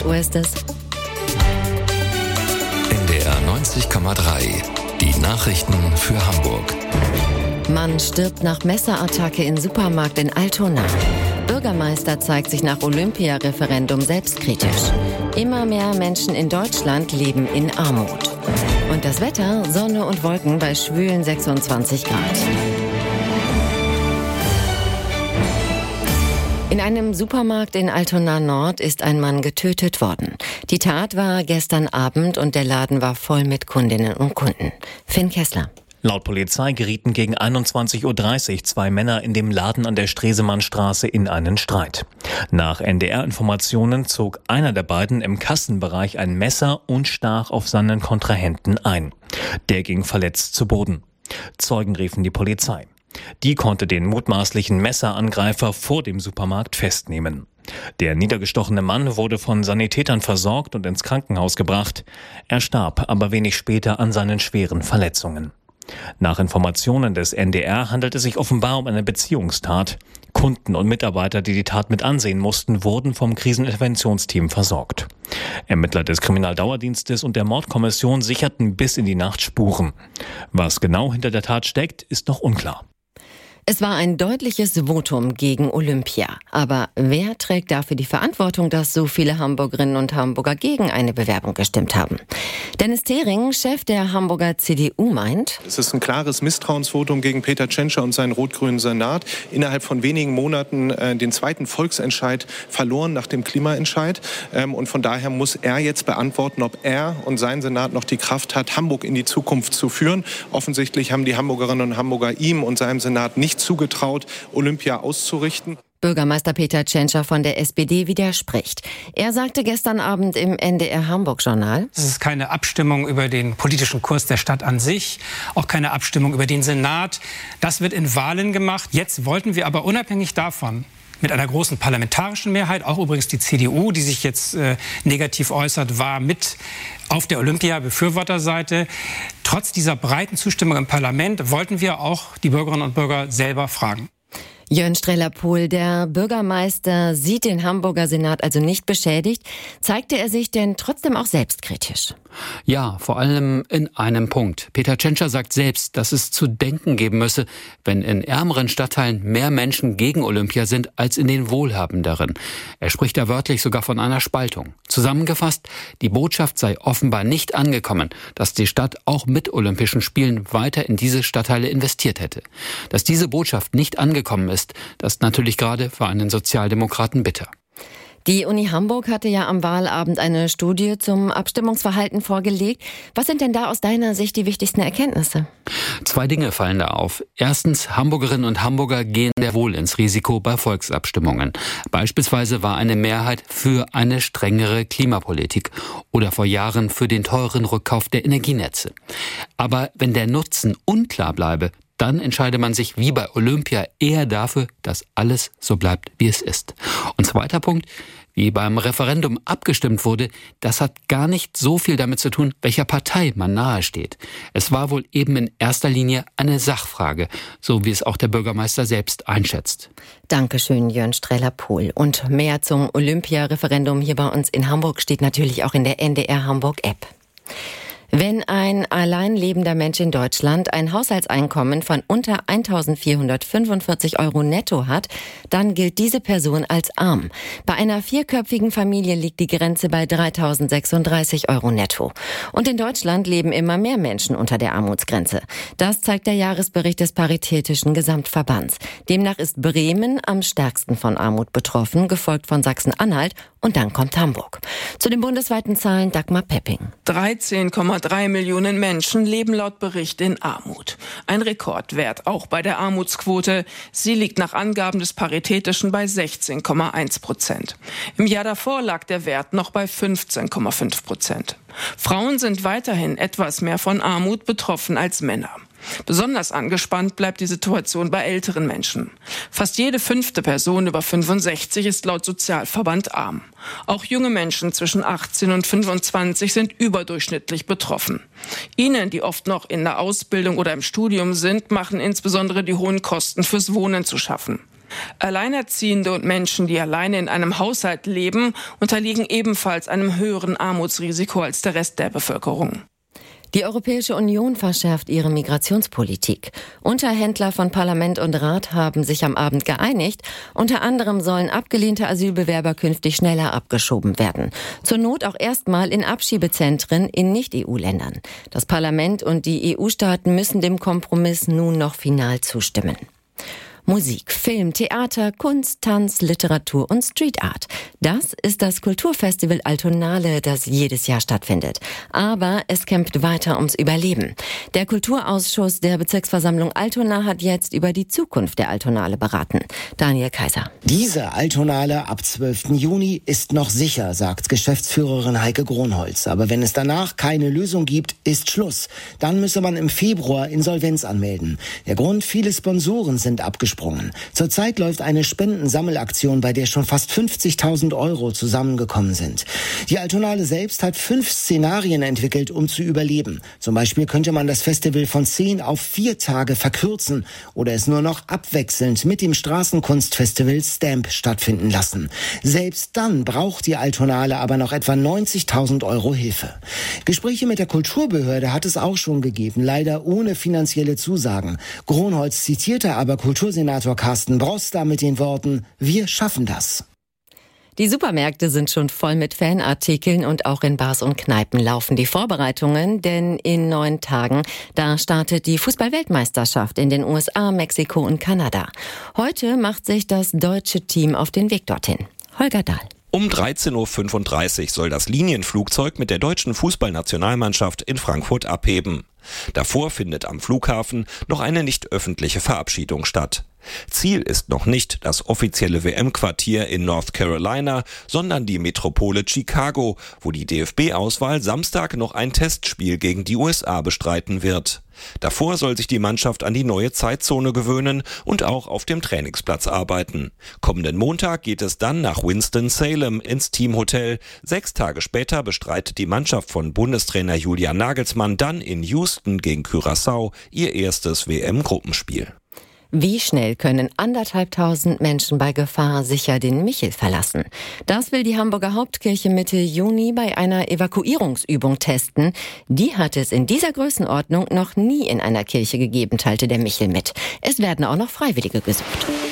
Uhr ist es. NDR 90,3. Die Nachrichten für Hamburg. Mann stirbt nach Messerattacke in Supermarkt in Altona. Bürgermeister zeigt sich nach Olympia-Referendum selbstkritisch. Immer mehr Menschen in Deutschland leben in Armut. Und das Wetter, Sonne und Wolken bei schwülen 26 Grad. In einem Supermarkt in Altona Nord ist ein Mann getötet worden. Die Tat war gestern Abend und der Laden war voll mit Kundinnen und Kunden. Finn Kessler. Laut Polizei gerieten gegen 21.30 Uhr 2 Männer in dem Laden an der Stresemannstraße in einen Streit. Nach NDR-Informationen zog einer der beiden im Kassenbereich ein Messer und stach auf seinen Kontrahenten ein. Der ging verletzt zu Boden. Zeugen riefen die Polizei. Die konnte den mutmaßlichen Messerangreifer vor dem Supermarkt festnehmen. Der niedergestochene Mann wurde von Sanitätern versorgt und ins Krankenhaus gebracht. Er starb aber wenig später an seinen schweren Verletzungen. Nach Informationen des NDR handelt es sich offenbar um eine Beziehungstat. Kunden und Mitarbeiter, die die Tat mit ansehen mussten, wurden vom Kriseninterventionsteam versorgt. Ermittler des Kriminaldauerdienstes und der Mordkommission sicherten bis in die Nacht Spuren. Was genau hinter der Tat steckt, ist noch unklar. Es war ein deutliches Votum gegen Olympia. Aber wer trägt dafür die Verantwortung, dass so viele Hamburgerinnen und Hamburger gegen eine Bewerbung gestimmt haben? Dennis Thering, Chef der Hamburger CDU, meint: Es ist ein klares Misstrauensvotum gegen Peter Tschentscher und seinen rot-grünen Senat. Innerhalb von wenigen Monaten den zweiten Volksentscheid verloren nach dem Klimaentscheid. Und von daher muss er jetzt beantworten, ob er und sein Senat noch die Kraft hat, Hamburg in die Zukunft zu führen. Offensichtlich haben die Hamburgerinnen und Hamburger ihm und seinem Senat nicht zugetraut, Olympia auszurichten. Bürgermeister Peter Tschentscher von der SPD widerspricht. Er sagte gestern Abend im NDR Hamburg-Journal: Es ist keine Abstimmung über den politischen Kurs der Stadt an sich, auch keine Abstimmung über den Senat. Das wird in Wahlen gemacht. Jetzt wollten wir aber unabhängig davon mit einer großen parlamentarischen Mehrheit, auch übrigens die CDU, die sich jetzt negativ äußert, war mit auf der Olympia-Befürworterseite. Trotz dieser breiten Zustimmung im Parlament wollten wir auch die Bürgerinnen und Bürger selber fragen. Jörn Streller-Pohl, der Bürgermeister, sieht den Hamburger Senat also nicht beschädigt. Zeigte er sich denn trotzdem auch selbstkritisch? Ja, vor allem in einem Punkt. Peter Tschentscher sagt selbst, dass es zu denken geben müsse, wenn in ärmeren Stadtteilen mehr Menschen gegen Olympia sind als in den wohlhabenderen. Er spricht da wörtlich sogar von einer Spaltung. Zusammengefasst, die Botschaft sei offenbar nicht angekommen, dass die Stadt auch mit Olympischen Spielen weiter in diese Stadtteile investiert hätte. Dass diese Botschaft nicht angekommen ist, das ist natürlich gerade für einen Sozialdemokraten bitter. Die Uni Hamburg hatte ja am Wahlabend eine Studie zum Abstimmungsverhalten vorgelegt. Was sind denn da aus deiner Sicht die wichtigsten Erkenntnisse? 2 Dinge fallen da auf. Erstens, Hamburgerinnen und Hamburger gehen sehr wohl ins Risiko bei Volksabstimmungen. Beispielsweise war eine Mehrheit für eine strengere Klimapolitik oder vor Jahren für den teuren Rückkauf der Energienetze. Aber wenn der Nutzen unklar bleibe, dann entscheide man sich wie bei Olympia eher dafür, dass alles so bleibt, wie es ist. Und zweiter Punkt, wie beim Referendum abgestimmt wurde, das hat gar nicht so viel damit zu tun, welcher Partei man nahesteht. Es war wohl eben in erster Linie eine Sachfrage, so wie es auch der Bürgermeister selbst einschätzt. Dankeschön, Jörn Streller-Pohl. Und mehr zum Olympia-Referendum hier bei uns in Hamburg steht natürlich auch in der NDR Hamburg-App. Wenn ein allein lebender Mensch in Deutschland ein Haushaltseinkommen von unter 1.445 € netto hat, dann gilt diese Person als arm. Bei einer 4-köpfigen Familie liegt die Grenze bei 3.036 € netto. Und in Deutschland leben immer mehr Menschen unter der Armutsgrenze. Das zeigt der Jahresbericht des Paritätischen Gesamtverbands. Demnach ist Bremen am stärksten von Armut betroffen, gefolgt von Sachsen-Anhalt, und dann kommt Hamburg. Zu den bundesweiten Zahlen Dagmar Pepping. 13,3 Millionen Menschen leben laut Bericht in Armut. Ein Rekordwert auch bei der Armutsquote. Sie liegt nach Angaben des Paritätischen bei 16,1%. Im Jahr davor lag der Wert noch bei 15,5%. Frauen sind weiterhin etwas mehr von Armut betroffen als Männer. Besonders angespannt bleibt die Situation bei älteren Menschen. Fast jede 5. Person über 65 ist laut Sozialverband arm. Auch junge Menschen zwischen 18 und 25 sind überdurchschnittlich betroffen. Ihnen, die oft noch in der Ausbildung oder im Studium sind, machen insbesondere die hohen Kosten fürs Wohnen zu schaffen. Alleinerziehende und Menschen, die alleine in einem Haushalt leben, unterliegen ebenfalls einem höheren Armutsrisiko als der Rest der Bevölkerung. Die Europäische Union verschärft ihre Migrationspolitik. Unterhändler von Parlament und Rat haben sich am Abend geeinigt. Unter anderem sollen abgelehnte Asylbewerber künftig schneller abgeschoben werden. Zur Not auch erstmal in Abschiebezentren in Nicht-EU-Ländern. Das Parlament und die EU-Staaten müssen dem Kompromiss nun noch final zustimmen. Musik, Film, Theater, Kunst, Tanz, Literatur und Street Art. Das ist das Kulturfestival Altonale, das jedes Jahr stattfindet. Aber es kämpft weiter ums Überleben. Der Kulturausschuss der Bezirksversammlung Altona hat jetzt über die Zukunft der Altonale beraten. Daniel Kaiser. Diese Altonale ab 12. Juni ist noch sicher, sagt Geschäftsführerin Heike Gronholz. Aber wenn es danach keine Lösung gibt, ist Schluss. Dann müsse man im Februar Insolvenz anmelden. Der Grund, viele Sponsoren sind abgesprungen. Zurzeit läuft eine Spendensammelaktion, bei der schon fast 50.000 € zusammengekommen sind. Die Altonale selbst hat 5 Szenarien entwickelt, um zu überleben. Zum Beispiel könnte man das Festival von 10 auf 4 Tage verkürzen oder es nur noch abwechselnd mit dem Straßenkunstfestival Stamp stattfinden lassen. Selbst dann braucht die Altonale aber noch etwa 90.000 € Hilfe. Gespräche mit der Kulturbehörde hat es auch schon gegeben, leider ohne finanzielle Zusagen. Gronholz zitierte aber Kultursenator Carsten Broster mit den Worten: Wir schaffen das. Die Supermärkte sind schon voll mit Fanartikeln und auch in Bars und Kneipen laufen die Vorbereitungen, denn in 9 Tagen, da startet die Fußball-Weltmeisterschaft in den USA, Mexiko und Kanada. Heute macht sich das deutsche Team auf den Weg dorthin. Holger Dahl. Um 13.35 Uhr soll das Linienflugzeug mit der deutschen Fußballnationalmannschaft in Frankfurt abheben. Davor findet am Flughafen noch eine nicht öffentliche Verabschiedung statt. Ziel ist noch nicht das offizielle WM-Quartier in North Carolina, sondern die Metropole Chicago, wo die DFB-Auswahl Samstag noch ein Testspiel gegen die USA bestreiten wird. Davor soll sich die Mannschaft an die neue Zeitzone gewöhnen und auch auf dem Trainingsplatz arbeiten. Kommenden Montag geht es dann nach Winston-Salem ins Teamhotel. 6 Tage später bestreitet die Mannschaft von Bundestrainer Julian Nagelsmann dann in Houston gegen Curaçao ihr erstes WM-Gruppenspiel. Wie schnell können 1.500 Menschen bei Gefahr sicher den Michel verlassen? Das will die Hamburger Hauptkirche Mitte Juni bei einer Evakuierungsübung testen. Die hat es in dieser Größenordnung noch nie in einer Kirche gegeben, teilte der Michel mit. Es werden auch noch Freiwillige gesucht.